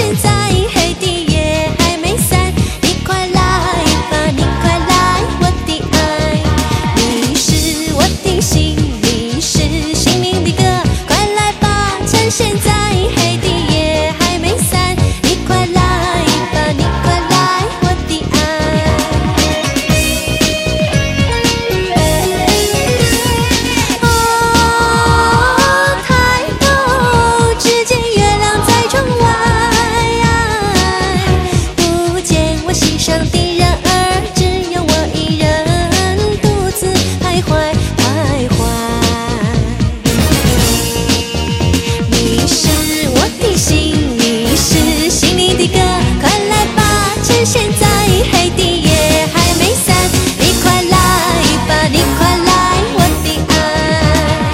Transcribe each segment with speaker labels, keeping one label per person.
Speaker 1: 现在黑地也还没散，你快来吧，你快来，我的爱，你是我的心，你是心灵的歌，快来吧，趁现在黑地也还没散，你快来吧，你快来，我的爱。哦，抬头只见月亮在窗外，不见我心上的人儿，只有我一人独自徘徊徘徊。你是我的心，你是心里的歌，快来吧，趁现在黑地也还没散，你快来吧，你快来，我的爱。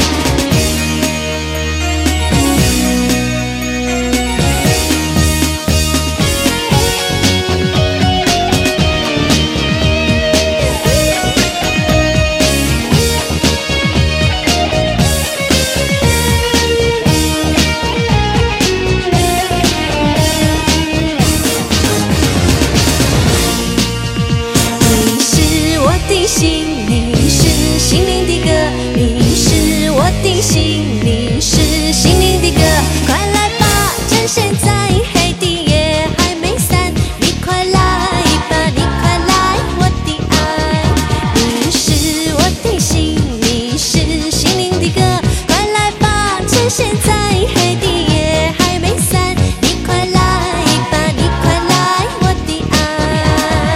Speaker 1: 你是我的心，你是心灵的歌，你是我的心，你是心灵的歌，快来吧，趁现在黑地也还没散，你快来吧，你快来，我的爱，你是我的心，你是心灵的歌，快来吧，趁现在黑地也还没散，你快来吧，你快来，我的爱。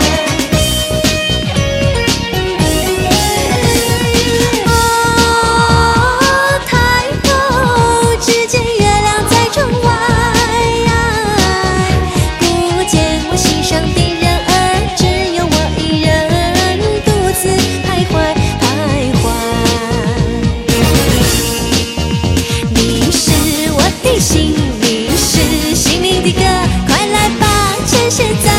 Speaker 1: 哦，抬头只见月亮在窗外，不见我心上的人儿，只有我一人独自徘徊徘徊。你是我的心，你是心灵的歌，快来吧，趁现在